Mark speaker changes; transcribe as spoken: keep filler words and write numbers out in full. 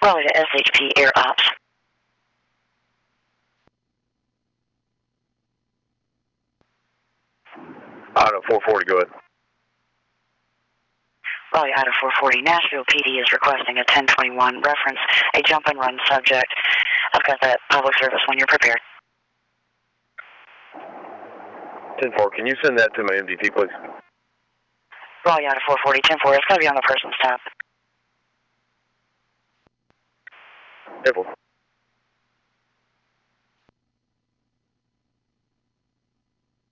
Speaker 1: Raleigh to S H P Air Ops.
Speaker 2: Auto four forty, go ahead.
Speaker 1: Raleigh Auto four forty, Nashville P D is requesting a ten twenty-one reference, a jump and run subject. I've got that public service when you're prepared.
Speaker 2: ten four, can you send that to my M D T, please?
Speaker 1: Raleigh Auto four forty, ten four, it's going to be on the person's tab.
Speaker 2: ten four.